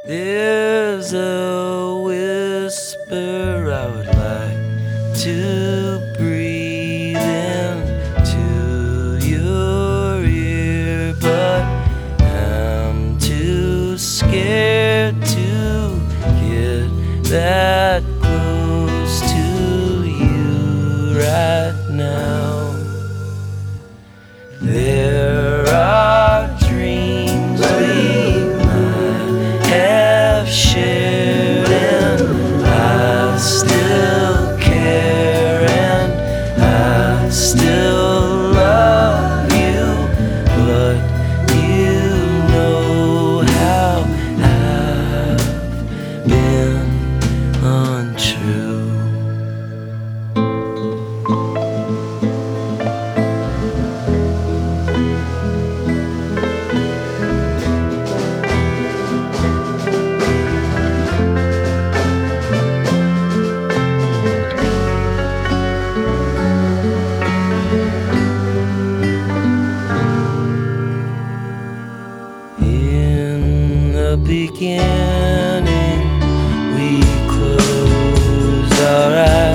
There's a whisper I would like to breathe into your ear, but I'm too scared to get that close to you right now. There are dreams we might have shared, and I still care, and I still love you, but you know how I've been untrue. In the beginning, we closed our eyes.